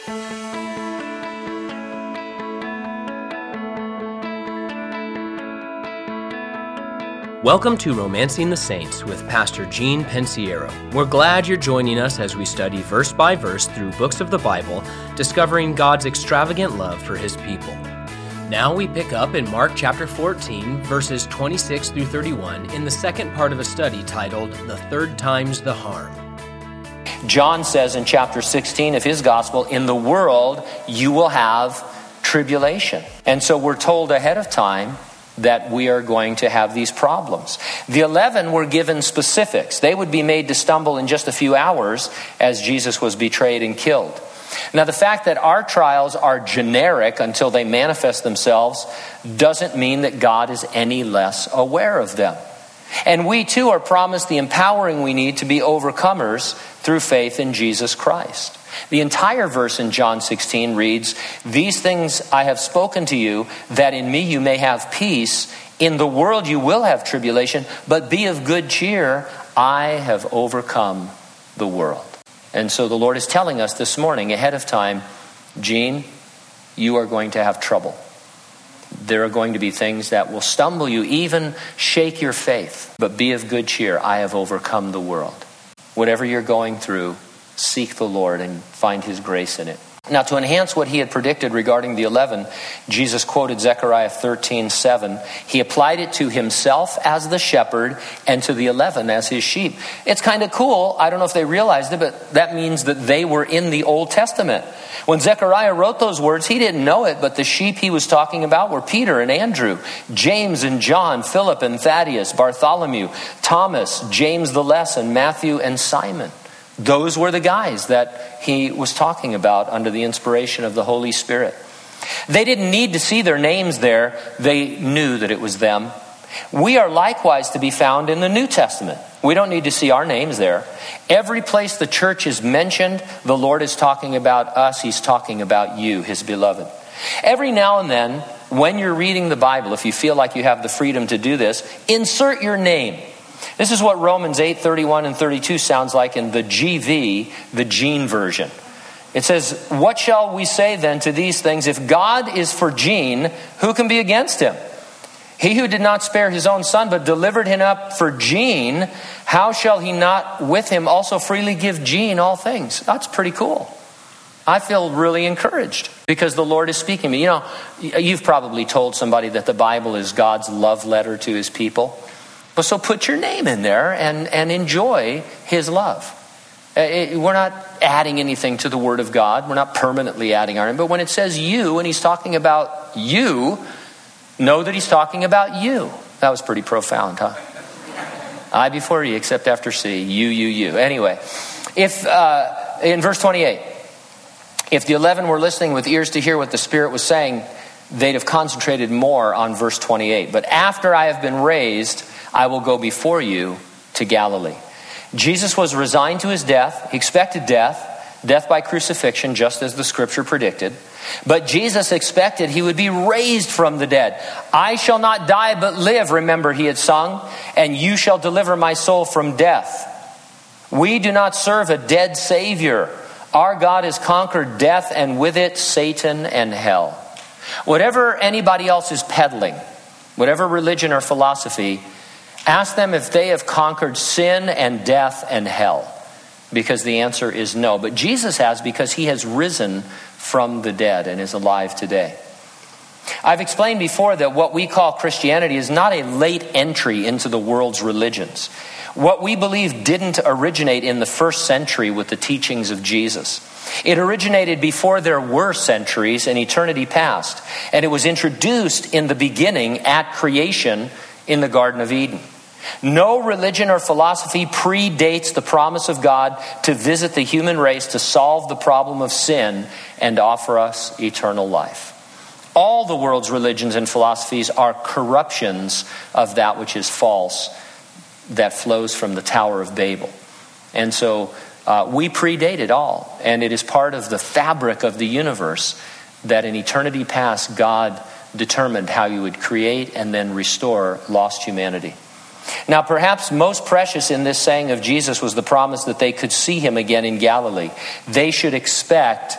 Welcome to Romancing the Saints with Pastor Gene Pensiero. We're glad you're joining us as we study verse by verse through books of the Bible, discovering God's extravagant love for His people. Now we pick up in Mark chapter 14, verses 26 through 31 in the second part of a study titled, The Third Time's the Harm. John says in chapter 16 of his gospel, in the world you will have tribulation. And so we're told ahead of time that we are going to have these problems. The 11 were given specifics. They would be made to stumble in just a few hours as Jesus was betrayed and killed. Now, the fact that our trials are generic until they manifest themselves doesn't mean that God is any less aware of them. And we too are promised the empowering we need to be overcomers through faith in Jesus Christ. The entire verse in John 16 reads, "These things I have spoken to you, that in me you may have peace. In the world you will have tribulation, but be of good cheer. I have overcome the world." And so the Lord is telling us this morning ahead of time, Gene, you are going to have trouble. There are going to be things that will stumble you, even shake your faith. But be of good cheer. I have overcome the world. Whatever you're going through, seek the Lord and find His grace in it. Now, to enhance what He had predicted regarding the 11, Jesus quoted Zechariah 13:7. He applied it to Himself as the shepherd and to the 11 as His sheep. It's kind of cool. I don't know if they realized it, but that means that they were in the Old Testament. When Zechariah wrote those words, he didn't know it, but the sheep he was talking about were Peter and Andrew, James and John, Philip and Thaddeus, Bartholomew, Thomas, James the Less, and Matthew and Simon. Those were the guys that he was talking about under the inspiration of the Holy Spirit. They didn't need to see their names there. They knew that it was them. We are likewise to be found in the New Testament. We don't need to see our names there. Every place the church is mentioned, the Lord is talking about us. He's talking about you, His beloved. Every now and then, when you're reading the Bible, if you feel like you have the freedom to do this, insert your name. This is what Romans 8:31 and 32 sounds like in the GV, the Gene version. It says, "What shall we say then to these things? If God is for Gene, who can be against Him? He who did not spare His own Son, but delivered Him up for Gene, how shall He not with Him also freely give Gene all things?" That's pretty cool. I feel really encouraged because the Lord is speaking to me. You know, you've probably told somebody that the Bible is God's love letter to His people. So put your name in there and enjoy His love. We're not adding anything to the Word of God. We're not permanently adding our name. But when it says you and He's talking about you, know that He's talking about you. That was pretty profound, huh? I before E, except after C. You. Anyway, if in verse 28, if the 11 were listening with ears to hear what the Spirit was saying, they'd have concentrated more on verse 28. But after I have been raised, I will go before you to Galilee. Jesus was resigned to His death. He expected death by crucifixion, just as the Scripture predicted. But Jesus expected He would be raised from the dead. "I shall not die but live," remember He had sung, "and you shall deliver my soul from death." We do not serve a dead Savior. Our God has conquered death and with it Satan and hell. Whatever anybody else is peddling, whatever religion or philosophy, ask them if they have conquered sin and death and hell, because the answer is no. But Jesus has, because He has risen from the dead and is alive today. I've explained before that what we call Christianity is not a late entry into the world's religions. What we believe didn't originate in the first century with the teachings of Jesus. It originated before there were centuries in eternity past, and it was introduced in the beginning at creation in the Garden of Eden. No religion or philosophy predates the promise of God to visit the human race to solve the problem of sin and offer us eternal life. All the world's religions and philosophies are corruptions of that which is false that flows from the Tower of Babel. And so we predate it all, and it is part of the fabric of the universe that in eternity past God determined how He would create and then restore lost humanity. Now, perhaps most precious in this saying of Jesus was the promise that they could see Him again in Galilee. They should expect to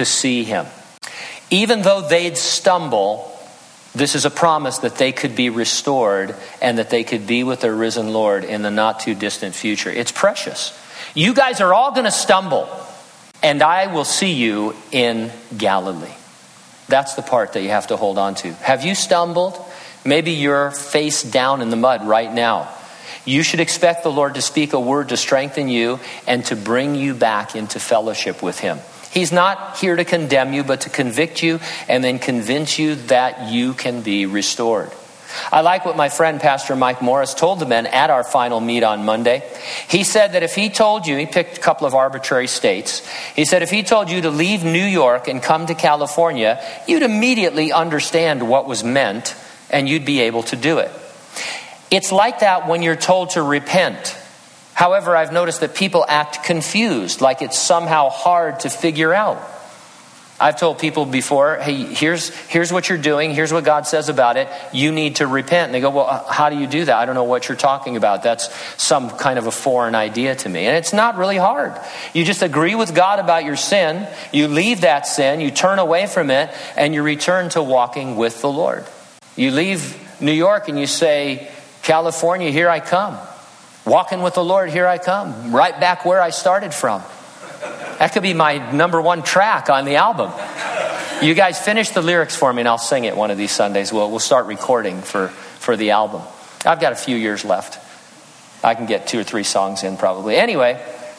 to see him. Even though they'd stumble, this is a promise that they could be restored and that they could be with their risen Lord in the not too distant future. It's precious. You guys are all going to stumble, and I will see you in Galilee. That's the part that you have to hold on to. Have you stumbled? Maybe you're face down in the mud right now. You should expect the Lord to speak a word to strengthen you and to bring you back into fellowship with him. He's not here to condemn you, but to convict you and then convince you that you can be restored. I like what my friend Pastor Mike Morris told the men at our final meet on Monday. He said that if he told you, he picked a couple of arbitrary states. He said if he told you to leave New York and come to California, you'd immediately understand what was meant and you'd be able to do it. It's like that when you're told to repent. However, I've noticed that people act confused, like it's somehow hard to figure out. I've told people before, hey, here's what you're doing. Here's what God says about it. You need to repent. And they go, well, how do you do that? I don't know what you're talking about. That's some kind of a foreign idea to me. And it's not really hard. You just agree with God about your sin. You leave that sin. You turn away from it. And you return to walking with the Lord. You leave New York and you say, California, here I come. Walking with the Lord, here I come. Right back where I started from. That could be my number one track on the album. You guys finish the lyrics for me and I'll sing it one of these Sundays. We'll start recording for the album. I've got a few years left. I can get 2 or 3 songs in probably. Anyway,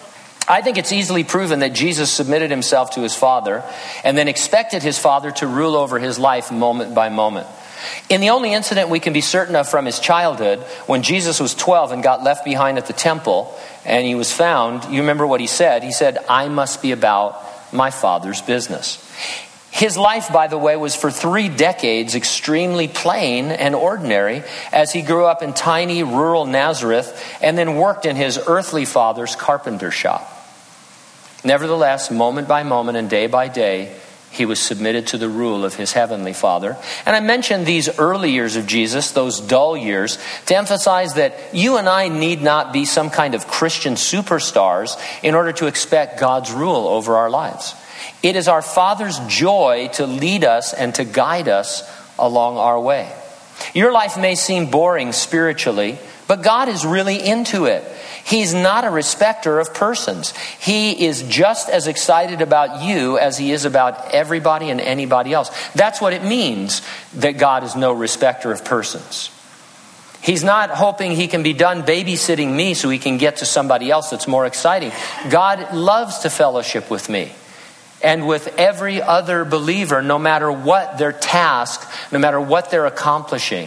I think it's easily proven that Jesus submitted himself to his Father and then expected his Father to rule over his life moment by moment. In the only incident we can be certain of from his childhood, when Jesus was 12 and got left behind at the temple and he was found, you remember what he said? He said, I must be about my Father's business. His life, by the way, was for 3 decades extremely plain and ordinary as he grew up in tiny rural Nazareth and then worked in his earthly father's carpenter shop. Nevertheless, moment by moment and day by day, he was submitted to the rule of his heavenly Father. And I mentioned these early years of Jesus, those dull years, to emphasize that you and I need not be some kind of Christian superstars in order to expect God's rule over our lives. It is our Father's joy to lead us and to guide us along our way. Your life may seem boring spiritually, but God is really into it. He's not a respecter of persons. He is just as excited about you as he is about everybody and anybody else. That's what it means that God is no respecter of persons. He's not hoping he can be done babysitting me so he can get to somebody else that's more exciting. God loves to fellowship with me and with every other believer, no matter what their task, no matter what they're accomplishing.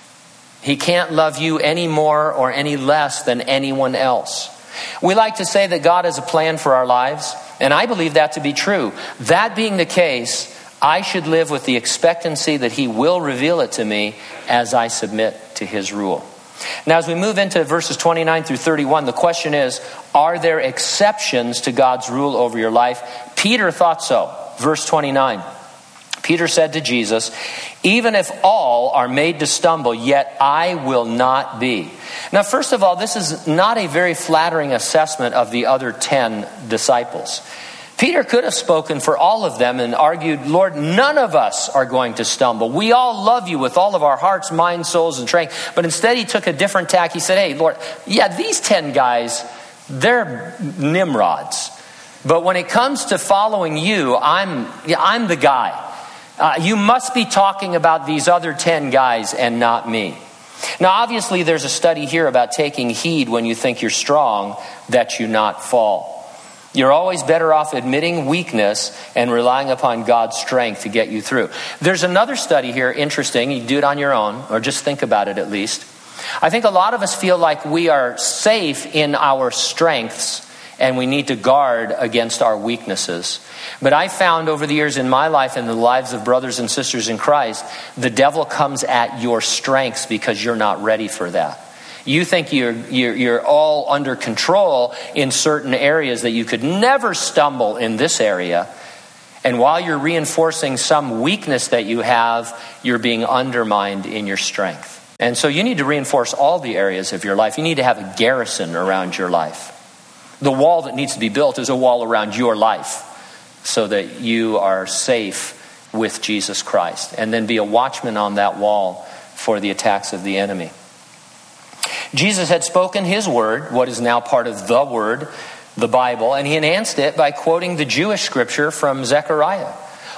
He can't love you any more or any less than anyone else. We like to say that God has a plan for our lives, and I believe that to be true. That being the case, I should live with the expectancy that he will reveal it to me as I submit to his rule. Now, as we move into verses 29 through 31, the question is, are there exceptions to God's rule over your life? Peter thought so. Verse 29. Peter said to Jesus, even if all are made to stumble, yet I will not be. Now, first of all, this is not a very flattering assessment of the other 10 disciples. Peter could have spoken for all of them and argued, Lord, none of us are going to stumble. We all love you with all of our hearts, minds, souls, and strength. But instead he took a different tack. He said, hey, Lord, yeah, these 10 guys, they're Nimrods. But when it comes to following you, I'm the guy. You must be talking about these other 10 guys and not me. Now, obviously, there's a study here about taking heed when you think you're strong, that you not fall. You're always better off admitting weakness and relying upon God's strength to get you through. There's another study here, interesting. You can do it on your own, or just think about it at least. I think a lot of us feel like we are safe in our strengths and we need to guard against our weaknesses. But I found over the years in my life and the lives of brothers and sisters in Christ, the devil comes at your strengths because you're not ready for that. You think you're all under control in certain areas, that you could never stumble in this area. And while you're reinforcing some weakness that you have, you're being undermined in your strength. And so you need to reinforce all the areas of your life. You need to have a garrison around your life. The wall that needs to be built is a wall around your life. so that you are safe with Jesus Christ. And then be a watchman on that wall for the attacks of the enemy. Jesus had spoken his word, what is now part of the word, the Bible, and he enhanced it by quoting the Jewish scripture from Zechariah.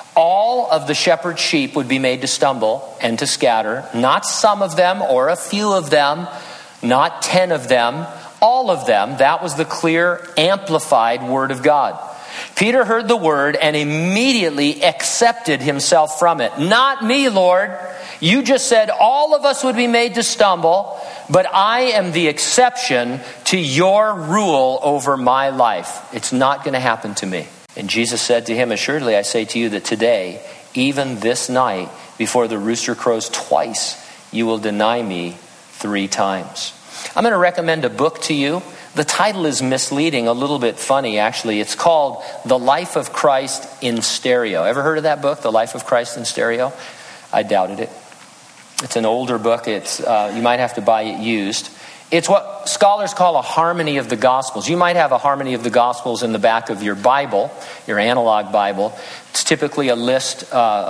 All of the shepherd's sheep would be made to stumble and to scatter, not some of them or a few of them, not 10 of them, all of them. That was the clear, amplified word of God. Peter heard the word and immediately accepted himself from it. Not me, Lord. You just said all of us would be made to stumble, but I am the exception to your rule over my life. It's not going to happen to me. And Jesus said to him, assuredly, I say to you that today, even this night, before the rooster crows twice, you will deny me 3 times. I'm going to recommend a book to you. The title is misleading, a little bit funny, actually. It's called The Life of Christ in Stereo. Ever heard of that book, The Life of Christ in Stereo? I doubted it. It's an older book. It's you might have to buy it used. It's what scholars call a harmony of the Gospels. You might have a harmony of the Gospels in the back of your Bible, your analog Bible. It's typically a list,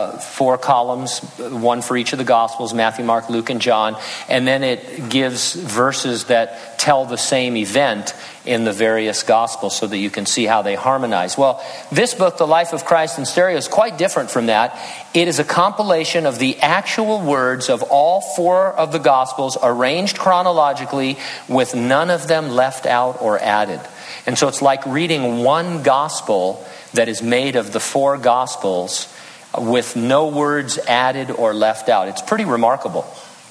4 columns, one for each of the Gospels, Matthew, Mark, Luke, and John. And then it gives verses that tell the same event in the various Gospels so that you can see how they harmonize. Well, this book, The Life of Christ in Stereo, is quite different from that. It is a compilation of the actual words of all 4 of the Gospels arranged chronologically with none of them left out or added. And so it's like reading one Gospel that is made of the 4 Gospels with no words added or left out. It's pretty remarkable.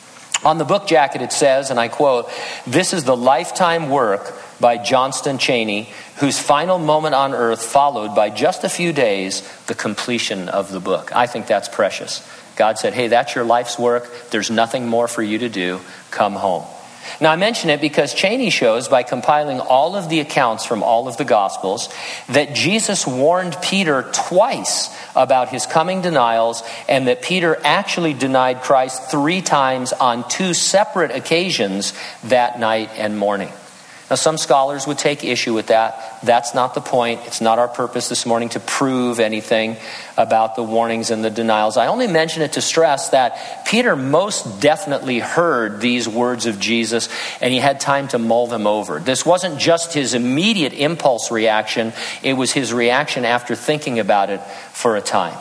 On the book jacket it says, and I quote, "This is the lifetime work by Johnston Cheney, whose final moment on earth followed by just a few days the completion of the book." I think that's precious. God said, hey, that's your life's work. There's nothing more for you to do. Come home. Now I mention it because Cheney shows by compiling all of the accounts from all of the Gospels that Jesus warned Peter twice about his coming denials, and that Peter actually denied Christ 3 times on 2 separate occasions that night and morning. Now some scholars would take issue with that. That's not the point. It's not our purpose this morning to prove anything about the warnings and the denials. I only mention it to stress that Peter most definitely heard these words of Jesus, and he had time to mull them over. This wasn't just his immediate impulse reaction. It was his reaction after thinking about it for a time.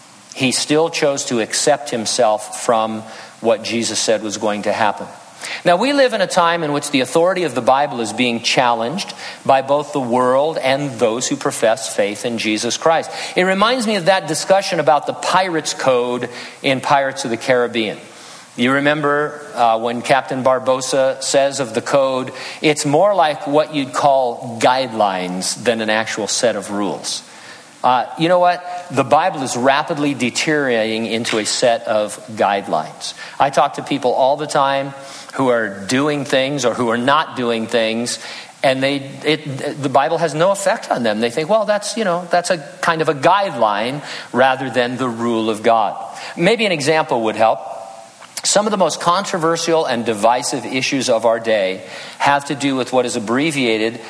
He still chose to accept himself from what Jesus said was going to happen. Now, we live in a time in which the authority of the Bible is being challenged by both the world and those who profess faith in Jesus Christ. It reminds me of that discussion about the Pirates Code in Pirates of the Caribbean. You remember when Captain Barbossa says of the code, it's more like what you'd call guidelines than an actual set of rules. You know what? The Bible is rapidly deteriorating into a set of guidelines. I talk to people all the time who are doing things or who are not doing things, and the Bible has no effect on them. They think, well, that's a kind of a guideline rather than the rule of God. Maybe an example would help. Some of the most controversial and divisive issues of our day have to do with what is abbreviated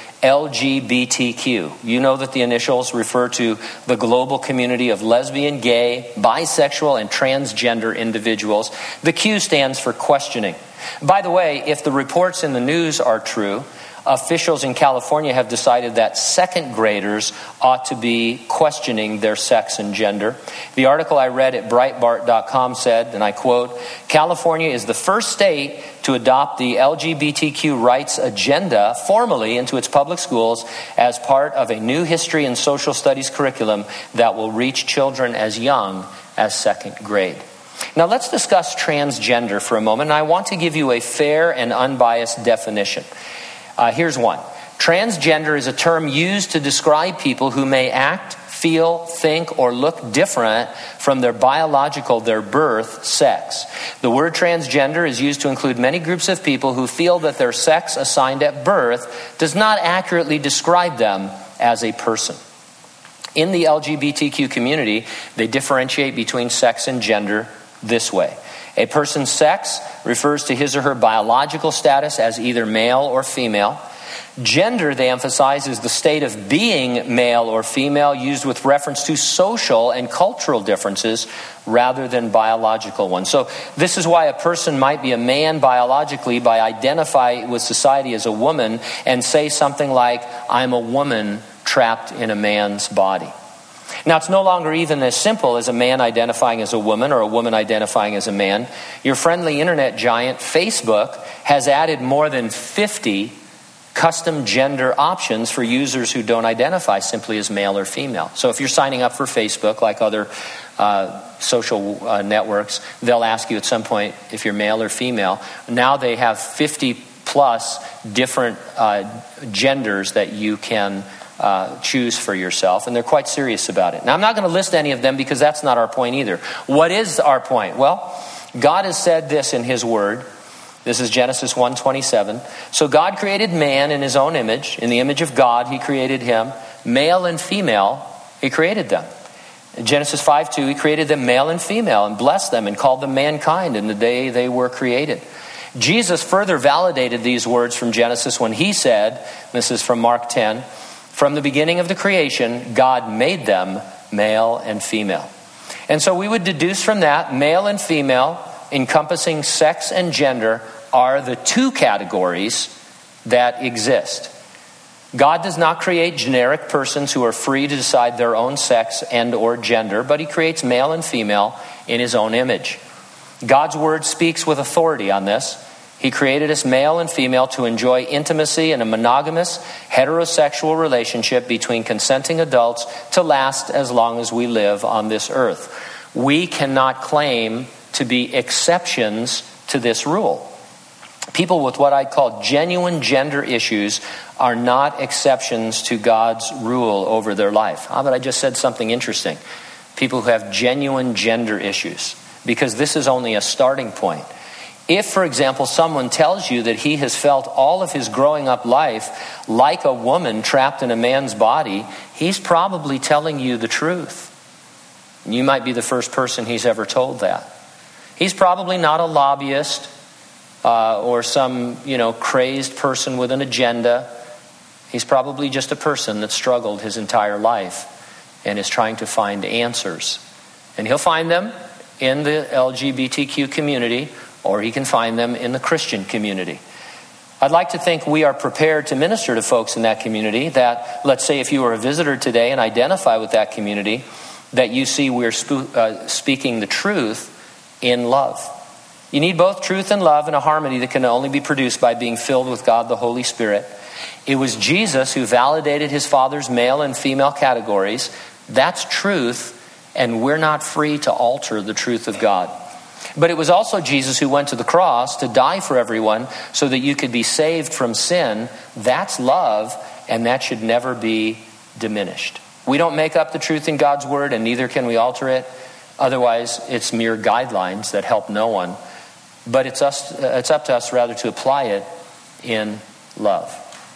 LGBTQ. You know that the initials refer to the global community of lesbian, gay, bisexual, and transgender individuals. The Q stands for questioning. By the way, if the reports in the news are true, officials in California have decided that 2nd graders ought to be questioning their sex and gender. The article I read at Breitbart.com said, and I quote, "California is the first state to adopt the LGBTQ rights agenda formally into its public schools as part of a new history and social studies curriculum that will reach children as young as 2nd grade." Now let's discuss transgender for a moment, and I want to give you a fair and unbiased definition. Here's one. Transgender is a term used to describe people who may act, feel, think, or look different from their birth sex. The word transgender is used to include many groups of people who feel that their sex assigned at birth does not accurately describe them as a person. In the LGBTQ community, they differentiate between sex and gender this way. A person's sex refers to his or her biological status as either male or female. Gender, they emphasize, is the state of being male or female used with reference to social and cultural differences rather than biological ones. So this is why a person might be a man biologically but identify with society as a woman and say something like, I'm a woman trapped in a man's body. Now, it's no longer even as simple as a man identifying as a woman or a woman identifying as a man. Your friendly internet giant, Facebook, has added more than 50 custom gender options for users who don't identify simply as male or female. So if you're signing up for Facebook, like other social networks, they'll ask you at some point if you're male or female. Now they have 50 plus different genders that you can choose for yourself, and they're quite serious about it. Now, I'm not going to list any of them because that's not our point either. What is our point? Well, God has said this in His Word. This is Genesis 1:27. So God created man in His own image. In the image of God, He created him. Male and female, He created them. In Genesis 5:2, He created them male and female and blessed them and called them mankind in the day they were created. Jesus further validated these words from Genesis when He said, this is from Mark 10, from the beginning of the creation, God made them male and female. And so we would deduce from that, male and female, encompassing sex and gender, are the two categories that exist. God does not create generic persons who are free to decide their own sex and or gender, but He creates male and female in His own image. God's Word speaks with authority on this. He created us male and female to enjoy intimacy in a monogamous, heterosexual relationship between consenting adults to last as long as we live on this earth. We cannot claim to be exceptions to this rule. People with what I call genuine gender issues are not exceptions to God's rule over their life. But I just said something interesting. People who have genuine gender issues, because this is only a starting point. If, for example, someone tells you that he has felt all of his growing up life like a woman trapped in a man's body, he's probably telling you the truth. You might be the first person he's ever told that. He's probably not a lobbyist or some, crazed person with an agenda. He's probably just a person that struggled his entire life and is trying to find answers. And he'll find them in the LGBTQ community, or he can find them in the Christian community. I'd like to think we are prepared to minister to folks in that community, that, let's say if you were a visitor today and identify with that community, that you see we're speaking the truth in love. You need both truth and love in a harmony that can only be produced by being filled with God the Holy Spirit. It was Jesus who validated His Father's male and female categories. That's truth, and we're not free to alter the truth of God. But it was also Jesus who went to the cross to die for everyone so that you could be saved from sin. That's love, and that should never be diminished. We don't make up the truth in God's Word, and neither can we alter it. Otherwise, it's mere guidelines that help no one. But it's up to us rather to apply it in love.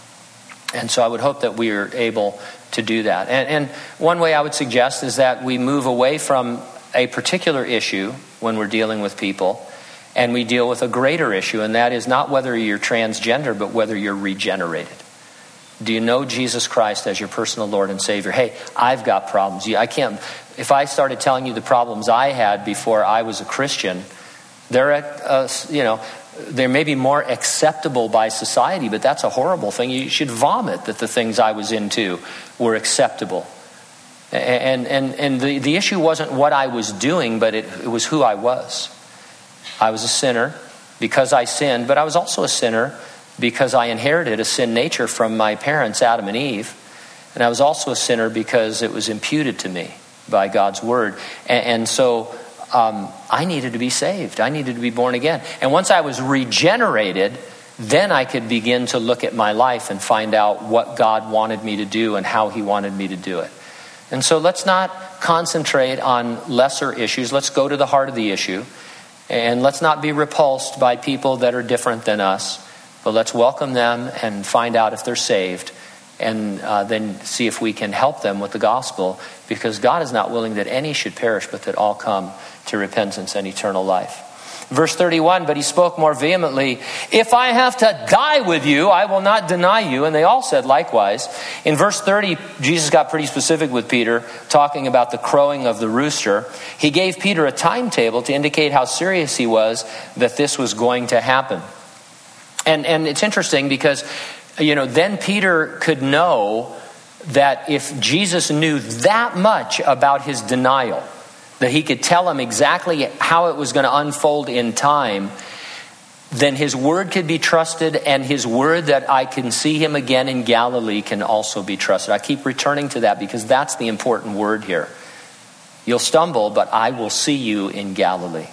And so I would hope that we are able to do that. And one way I would suggest is that we move away from a particular issue when we're dealing with people, and we deal with a greater issue, and that is not whether you're transgender, but whether you're regenerated. Do you know Jesus Christ as your personal Lord and Savior? Hey, I've got problems. If I started telling you the problems I had before I was a Christian, they're may be more acceptable by society, but that's a horrible thing. You should vomit that the things I was into were acceptable. And the issue wasn't what I was doing, but it was who I was. I was a sinner because I sinned, but I was also a sinner because I inherited a sin nature from my parents, Adam and Eve. And I was also a sinner because it was imputed to me by God's Word. And so I needed to be saved. I needed to be born again. And once I was regenerated, then I could begin to look at my life and find out what God wanted me to do and how He wanted me to do it. And so let's not concentrate on lesser issues. Let's go to the heart of the issue. And let's not be repulsed by people that are different than us. But let's welcome them and find out if they're saved. And then see if we can help them with the gospel. Because God is not willing that any should perish, but that all come to repentance and eternal life. Verse 31, but he spoke more vehemently, if I have to die with you, I will not deny you. And they all said likewise. In verse 30, Jesus got pretty specific with Peter, talking about the crowing of the rooster. He gave Peter a timetable to indicate how serious he was that this was going to happen. And it's interesting because, then Peter could know that if Jesus knew that much about his denial, that he could tell him exactly how it was going to unfold in time, then his word could be trusted, and his word that I can see him again in Galilee can also be trusted. I keep returning to that because that's the important word here. You'll stumble, but I will see you in Galilee.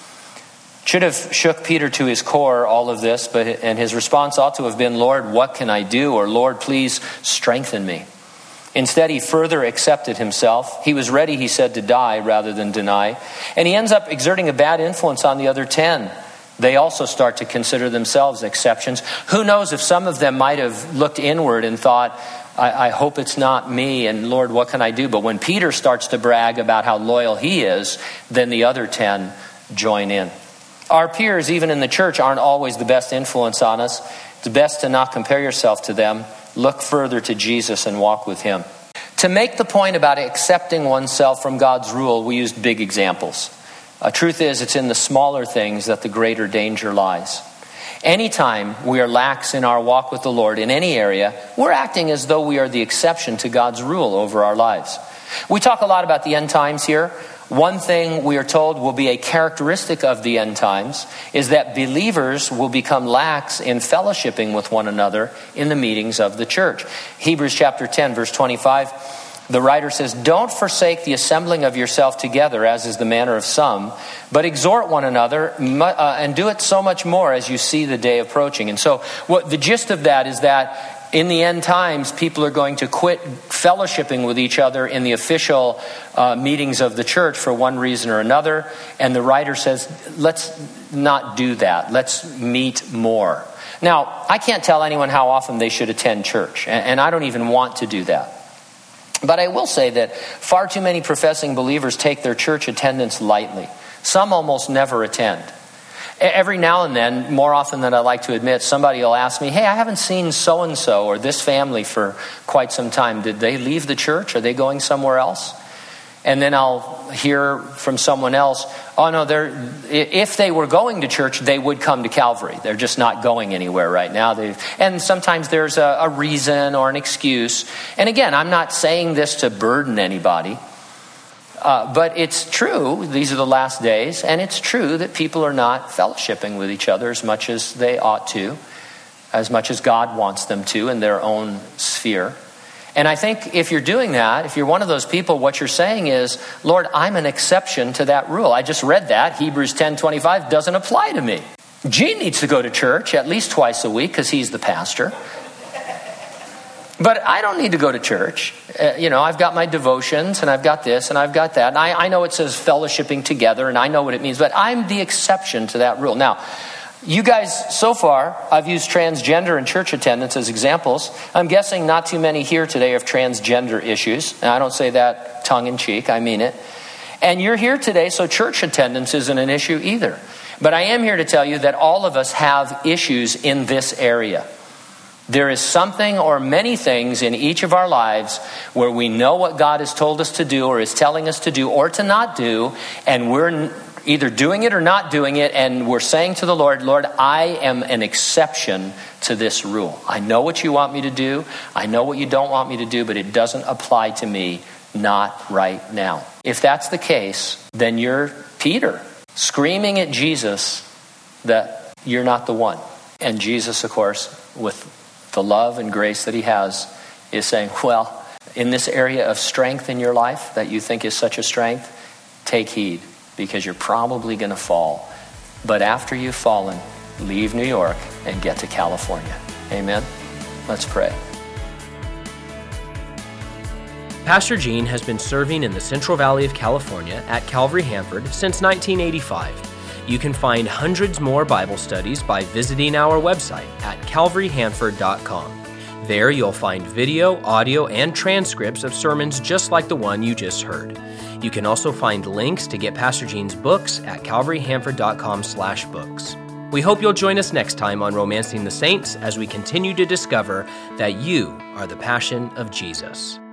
Should have shook Peter to his core, all of this, and his response ought to have been, Lord, what can I do? Or Lord, please strengthen me. Instead, he further accepted himself. He was ready, he said, to die rather than deny. And he ends up exerting a bad influence on the other 10. They also start to consider themselves exceptions. Who knows if some of them might have looked inward and thought, I hope it's not me, and Lord, what can I do? But when Peter starts to brag about how loyal he is, then the other 10 join in. Our peers, even in the church, aren't always the best influence on us. It's best to not compare yourself to them. Look further to Jesus and walk with him. To make the point about accepting oneself from God's rule, we used big examples. Truth is, it's in the smaller things that the greater danger lies. Anytime we are lax in our walk with the Lord in any area, we're acting as though we are the exception to God's rule over our lives. We talk a lot about the end times here. One thing we are told will be a characteristic of the end times is that believers will become lax in fellowshipping with one another in the meetings of the church. Hebrews chapter 10, verse 25, the writer says, don't forsake the assembling of yourself together, as is the manner of some, but exhort one another, and do it so much more as you see the day approaching. And so what the gist of that is that in the end times, people are going to quit fellowshipping with each other in the official meetings of the church for one reason or another. And the writer says, let's not do that. Let's meet more. Now, I can't tell anyone how often they should attend church, and I don't even want to do that. But I will say that far too many professing believers take their church attendance lightly. Some almost never attend. Every now and then, more often than I like to admit, somebody will ask me, hey, I haven't seen so-and-so or this family for quite some time. Did they leave the church? Are they going somewhere else? And then I'll hear from someone else, oh no, if they were going to church, they would come to Calvary. They're just not going anywhere right now. And sometimes there's a reason or an excuse. And again, I'm not saying this to burden anybody. But it's true, these are the last days, and it's true that people are not fellowshipping with each other as much as they ought to, as much as God wants them to in their own sphere. And I think if you're doing that, if you're one of those people, what you're saying is, Lord, I'm an exception to that rule. I just read that. Hebrews 10:25 doesn't apply to me. Gene needs to go to church at least twice a week because he's the pastor. But I don't need to go to church. I've got my devotions, and I've got this, and I've got that. And I know it says fellowshipping together, and I know what it means, but I'm the exception to that rule. Now, you guys, so far, I've used transgender and church attendance as examples. I'm guessing not too many here today have transgender issues. And I don't say that tongue-in-cheek, I mean it. And you're here today, so church attendance isn't an issue either. But I am here to tell you that all of us have issues in this area. There is something or many things in each of our lives where we know what God has told us to do or is telling us to do or to not do, and we're either doing it or not doing it, and we're saying to the Lord, Lord, I am an exception to this rule. I know what you want me to do. I know what you don't want me to do, but it doesn't apply to me, not right now. If that's the case, then you're Peter, screaming at Jesus that you're not the one. And Jesus, of course, with the love and grace that he has, is saying, well, in this area of strength in your life that you think is such a strength, take heed, because you're probably going to fall. But after you've fallen, leave New York and get to California. Amen? Let's pray. Pastor Gene has been serving in the Central Valley of California at Calvary Hanford since 1985. You can find hundreds more Bible studies by visiting our website at calvaryhanford.com. There you'll find video, audio, and transcripts of sermons just like the one you just heard. You can also find links to get Pastor Gene's books at calvaryhanford.com/books. We hope you'll join us next time on Romancing the Saints as we continue to discover that you are the passion of Jesus.